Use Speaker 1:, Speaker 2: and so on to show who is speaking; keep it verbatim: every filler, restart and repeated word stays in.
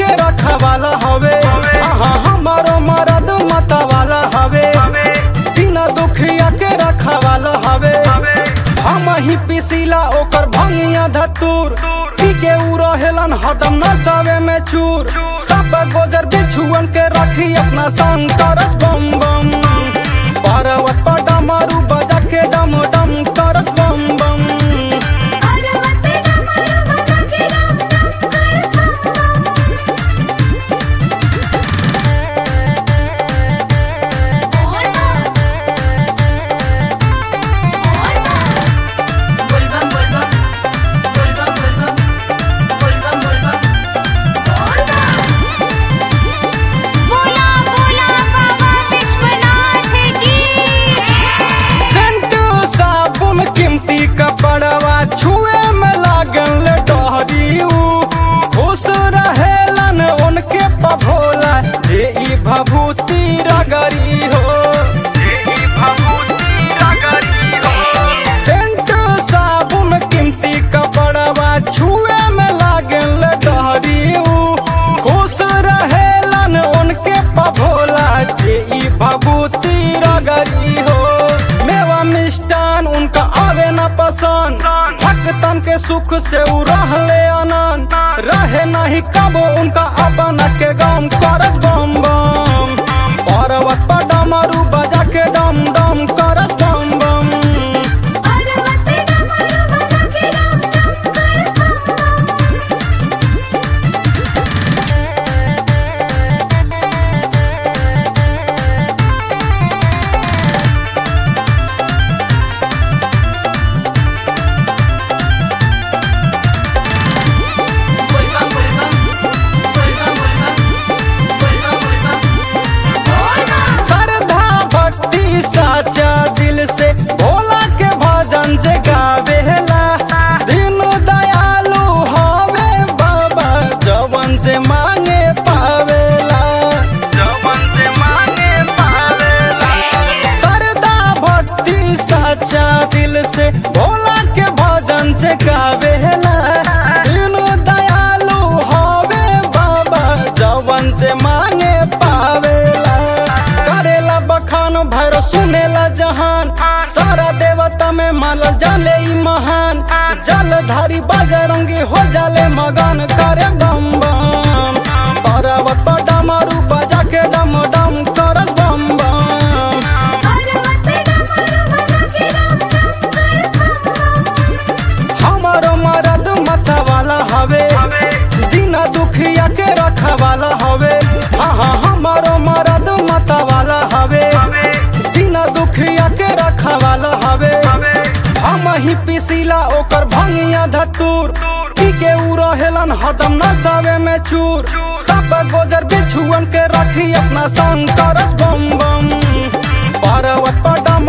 Speaker 1: के रखवाला हवे। हाँ हमारो मरद मतवाला हवे, बिना दुखिया के रखवाला हवे। हम ही पिसीला ओकर भंगिया धतूर, पी के उ रहेलन हरदम नसावे में चूर। सब गोजर बिछुअन के रखी अपना संग करस बम बम, पर्वत पर डमरू बजा के डम डम करस बम बम। कपड़वा छुए में लागल डहरी, खुश रहेलन उनके पभोला जे ई भभूति रगरी हो। सेंट साबुन कीमती कपड़वा छुए में लागल डहरी, खुश रहेलन उनके पभोला जे ई भभूति रगरी हो। मेवा मिष्टान उनका आवे न पसंद, भक्तन के सुख से उ रहले आनंद। रहे नहीं कबो उनका अपन के गम करस बम बम, पर्वत पर डमरू बजा के डम डम करस बम बम। साचा दिल से भोला के भजन जे गावेला, दीन दयालु हवे बाबा जवन से मांगे पावेला, जवन से मांगे पावेला। श्रद्धा भक्ति साचा दिल से भोला के भजन जे गावेला, दीन दयालु हवे बाबा जवन से मांगे पावेला। करेला बखान भैरव सुनेला जहान, सारा देवता में मानल जाले ई महान। जलधारी बजरंगी हो जाले मगन करे बम बम, पर्वत पर डमरू बजा के डम डम करस बम बम। हमारो मरद मतवाला हवे, बिना दुखिया के रखवाला हवे। हाँ हाँ हमारो मरद मतवाला हवे, बिना दुखिया के रखवाला हवे। हम ही पिसीला ओकर भंगिया धतूर, पी के उ रहेलन हरदम नसावे में चूर। सब गोजर बिछुअन के रखी अपना संग करस बम बम, पर्वत पर